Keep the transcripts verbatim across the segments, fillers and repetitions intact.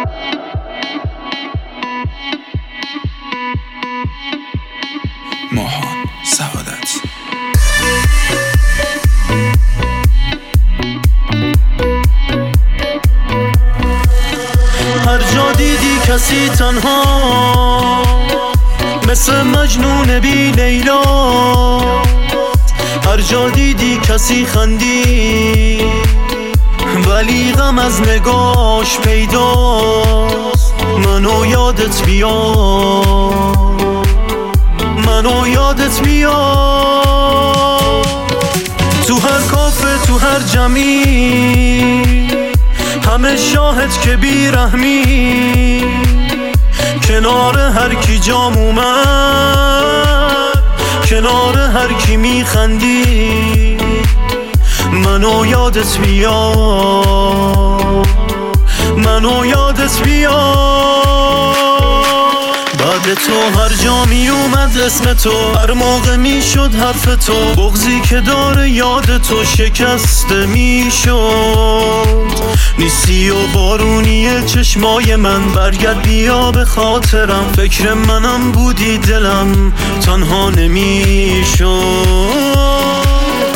ماهان سعادت. هر جا دیدی کسی تنها، مثل مجنون بی لیلا. هر جا دیدی کسی خندی، ولی غم از نگاش پیداست. منو یادت بیاد، منو یادت بیاد. تو هر کافه تو هر جمعی، همه شاهد که بیرحمی. کنار هر کی جام اومد، کنار هر کی میخندی. منو یادت بیاد، منو یادت بیاد. بعد تو هر جا می اومد اسم تو، هر موقع می شد حرف تو. بغضی که داره یاد تو شکسته می شد. نیستی و بارونی چشمای من، برگرد بیا به خاطرم. فکر منم بودی دلم تنها نمی شد.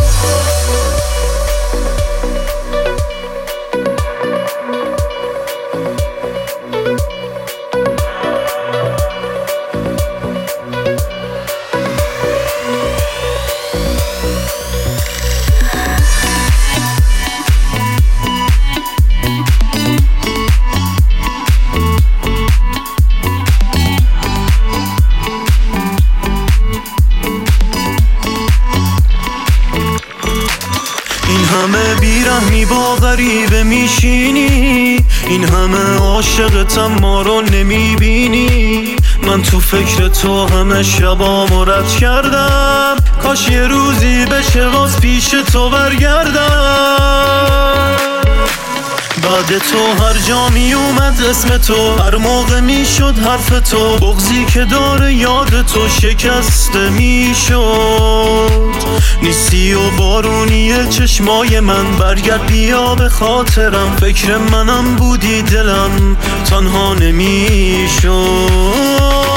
این همه بیرحمی با غریبه میشینی، این همه عاشقتم ما رو نمیبینی. من تو فکر تو همه شبامو رد کردم، کاش یه روزی بشه باز پیش تو برگردم. بعد تو هر جا می اومد اسم تو، هر موقع می شد حرف تو. بغضی که داره یاد تو شکسته می شد. نیستی و بارونی چشمای من، برگرد بیا به خاطرم. فکر منم بودی دلم تنها نمی شد.